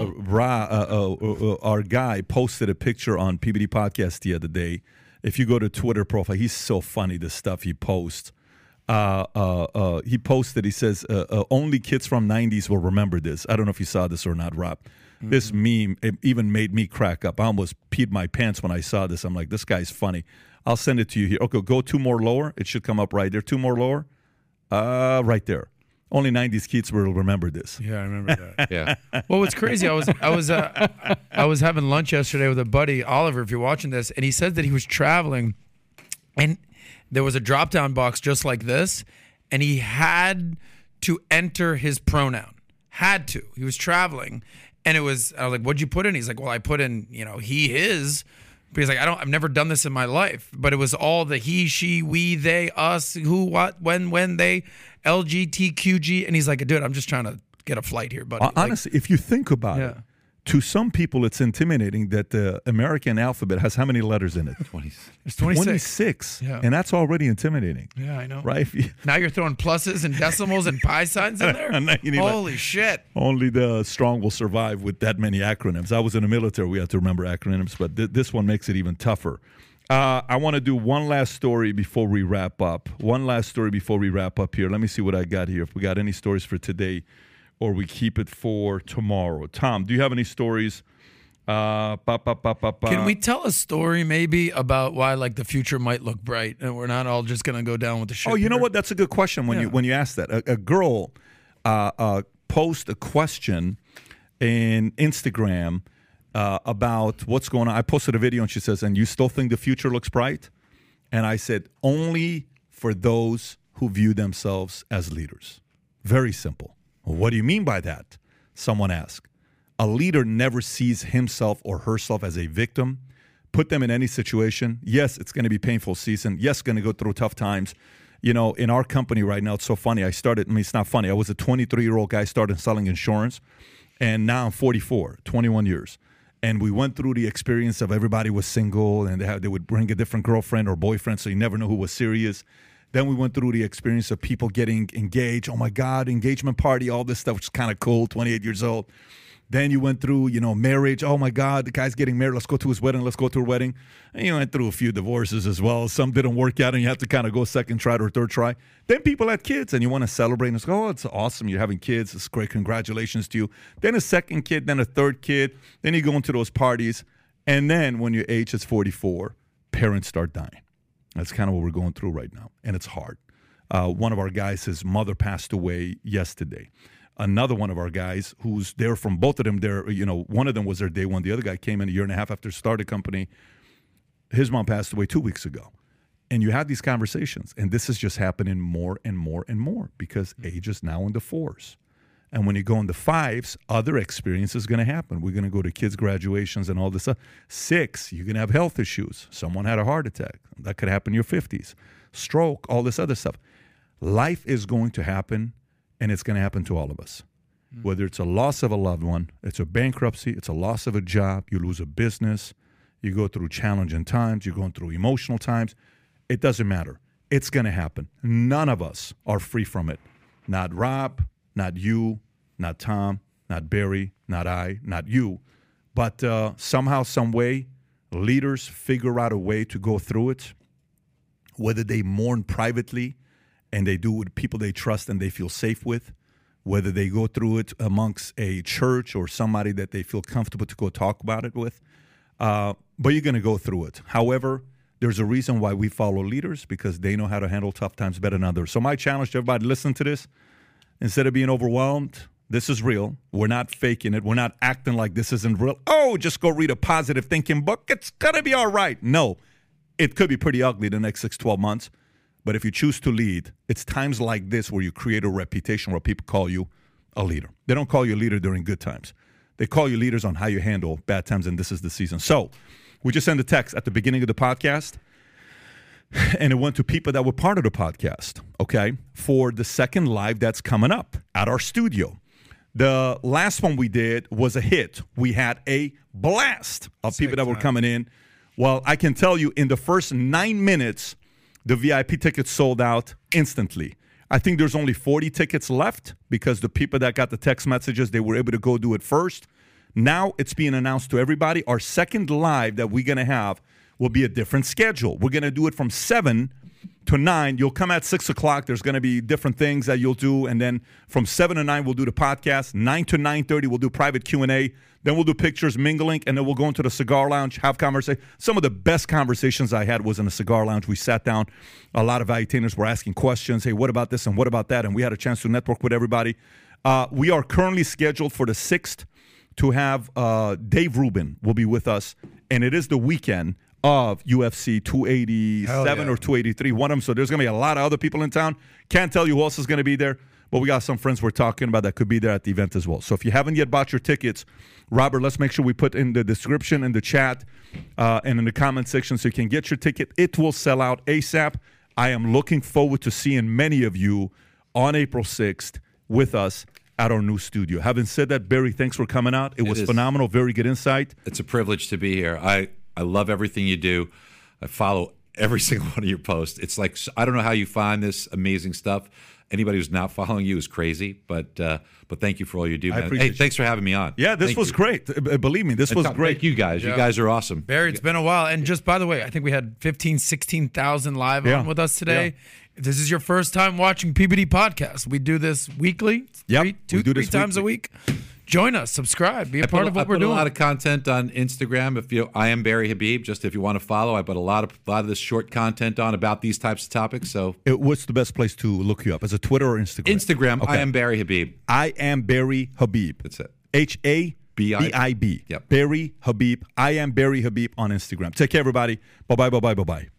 Our guy posted a picture on PBD Podcast the other day. If you go to Twitter profile, he's so funny, the stuff he posts. He posted, he says, only kids from 90s will remember this. I don't know if you saw this or not, Rob. Mm-hmm. This meme, it even made me crack up. I almost peed my pants when I saw this. I'm like, this guy's funny. I'll send it to you here. Okay, go 2 more lower. It should come up right there. 2 more lower. Right there. Only 90s kids will remember this. Yeah, I remember that. Yeah. Well, what's crazy, I was having lunch yesterday with a buddy, Oliver, if you're watching this, and he said that he was traveling, and there was a drop-down box just like this, and he had to enter his pronoun. Had to. He was traveling, and I was like, what'd you put in? He's like, well, I put in, he, his. But he's like, I've never done this in my life. But it was all the he, she, we, they, us, who, what, when, they, LGBTQG. And he's like, dude, I'm just trying to get a flight here, buddy. Honestly, if you think about it, to some people it's intimidating that the American alphabet has how many letters in it? 26. It's 26. Yeah. And that's already intimidating. Yeah, I know. Right? Now you're throwing pluses and decimals and pi signs in there? Holy shit. Only the strong will survive with that many acronyms. I was in the military. We had to remember acronyms, but this one makes it even tougher. I want to do one last story before we wrap up. Here. Let me see what I got here. If we got any stories for today, or we keep it for tomorrow. Tom, do you have any stories? Can we tell a story maybe about why the future might look bright and we're not all just going to go down with the ship? Oh, you know what? That's a good question when you ask that. A girl posted a question in Instagram about what's going on. I posted a video and she says, and you still think the future looks bright? And I said, only for those who view themselves as leaders. Very simple. Well, what do you mean by that? Someone asked. A leader never sees himself or herself as a victim. Put them in any situation. Yes, it's going to be a painful season. Yes, going to go through tough times. In our company right now, it's so funny. It's not funny. I was a 23-year-old guy, started selling insurance, and now I'm 44, 21 years. And we went through the experience of everybody was single, and they would bring a different girlfriend or boyfriend, so you never know who was serious. Then we went through the experience of people getting engaged. Oh, my God, engagement party, all this stuff, which is kind of cool, 28 years old. Then you went through, marriage. Oh, my God, the guy's getting married. Let's go to his wedding. Let's go to her wedding. And you went through a few divorces as well. Some didn't work out, and you have to kind of go second try or third try. Then people had kids, and you want to celebrate. And it's oh, it's awesome. You're having kids. It's great. Congratulations to you. Then a second kid, then a third kid. Then you go into those parties. And then when your age is 44, parents start dying. That's kind of what we're going through right now, and it's hard. One of our guys, his mother passed away yesterday. Another one of our guys, who's there from both of them, one of them was there day one. The other guy came in a year and a half after starting a company. His mom passed away 2 weeks ago. And you have these conversations, and this is just happening more and more and more because age is now in the 4s. And when you go in the 5s, other experience is going to happen. We're going to go to kids' graduations and all this stuff. 6, you're going to have health issues. Someone had a heart attack. That could happen in your 50s. Stroke, all this other stuff. Life is going to happen, and it's going to happen to all of us. Whether it's a loss of a loved one, it's a bankruptcy, it's a loss of a job, you lose a business, you go through challenging times, you're going through emotional times. It doesn't matter. It's going to happen. None of us are free from it. Not Rob, not you, not Tom, not Barry, not I, not you. But somehow, some way, leaders figure out a way to go through it, whether they mourn privately and they do it with people they trust and they feel safe with, whether they go through it amongst a church or somebody that they feel comfortable to go talk about it with. but you're going to go through it. However, there's a reason why we follow leaders, because they know how to handle tough times better than others. So my challenge to everybody listening to this, instead of being overwhelmed, this is real. We're not faking it. We're not acting like this isn't real. Oh, just go read a positive thinking book. It's going to be all right. No, it could be pretty ugly the next 6-12 months. But if you choose to lead, it's times like this where you create a reputation where people call you a leader. They don't call you a leader during good times. They call you leaders on how you handle bad times, and this is the season. So we just sent a text at the beginning of the podcast, and it went to people that were part of the podcast, okay, for the second live that's coming up at our studio. The last one we did was a hit. We had a blast of people that were coming in. Well, I can tell you in the first 9 minutes, the VIP tickets sold out instantly. I think there's only 40 tickets left because the people that got the text messages, they were able to go do it first. Now it's being announced to everybody. Our second live that we're going to have will be a different schedule. We're going to do it from 7 to 9. You'll come at 6 o'clock. There's going to be different things that you'll do. And then from 7 to 9, we'll do the podcast. 9 to 9:30, we'll do private Q&A. Then we'll do pictures, mingling, and then we'll go into the cigar lounge, have conversation. Some of the best conversations I had was in the cigar lounge. We sat down. A lot of valuetainers were asking questions. Hey, what about this and what about that? And we had a chance to network with everybody. We are currently scheduled for the 6th to have Dave Rubin will be with us. And it is the weekend of UFC 287 or 283, one of them. So there's going to be a lot of other people in town. Can't tell you who else is going to be there, but we got some friends we're talking about that could be there at the event as well. So if you haven't yet bought your tickets, Robert, let's make sure we put in the description, in the chat, and in the comment section so you can get your ticket. It will sell out ASAP. I am looking forward to seeing many of you on April 6th with us at our new studio. Having said that, Barry, thanks for coming out. It was phenomenal. Very good insight. It's a privilege to be here. I love everything you do. I follow every single one of your posts. It's like, I don't know how you find this amazing stuff. Anybody who's not following you is crazy, but thank you for all you do, man. Hey, thanks for having me on. Yeah, this was great. Believe me, this was great. Thank you guys. Yeah. You guys are awesome. Barry, it's been a while. And just by the way, I think we had 15, 16,000 live on with us today. Yeah. If this is your first time watching PBD Podcast, we do this weekly, two, three times a week. Join us, subscribe, be a part of what we're doing. I put a lot of content on Instagram. I am Barry Habib. Just if you want to follow, I put a lot of this short content on about these types of topics. So, what's the best place to look you up? Is it Twitter or Instagram? Instagram. Okay. I am Barry Habib. I am Barry Habib. That's it. HABIB. Yep. Barry Habib. I am Barry Habib on Instagram. Take care, everybody. Bye bye.